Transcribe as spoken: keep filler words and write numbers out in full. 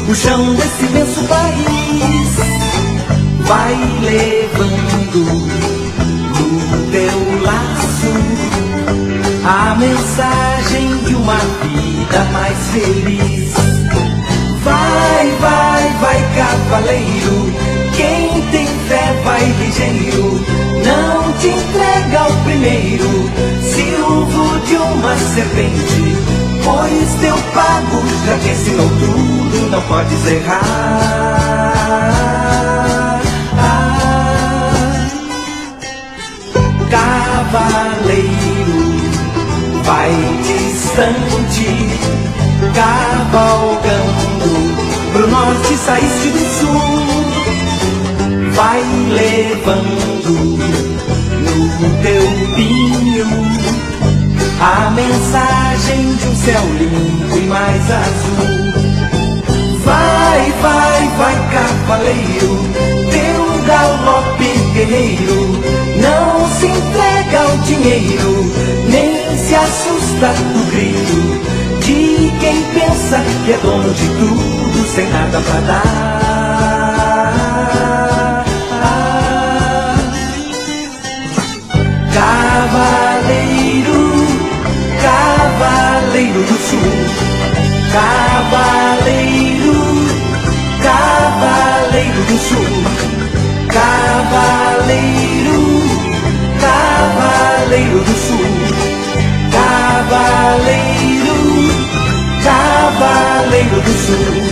o chão desse imenso país. Vai levando no teu laço a mensagem de uma vida mais feliz. Vai, vai, vai, cavaleiro, quem tem fé vai ligeiro. Não te entrega ao primeiro silvo de uma serpente, pois teu pago já te ensinou tudo, não podes errar. Ah, cavaleiro, vai distante, cavalgando pro norte, saíste do sul. Vai levando no teu pinho a mensagem de um céu limpo e mais azul. Vai, vai, vai, cavaleiro, teu galope guerreiro não se entrega ao dinheiro, nem se assusta do grito de quem pensa que é dono de tudo sem nada pra dar. Cavaleiro, cavaleiro do sul, cavaleiro, cavaleiro do sul, cavaleiro, cavaleiro do sul, cavaleiro, cavaleiro do sul.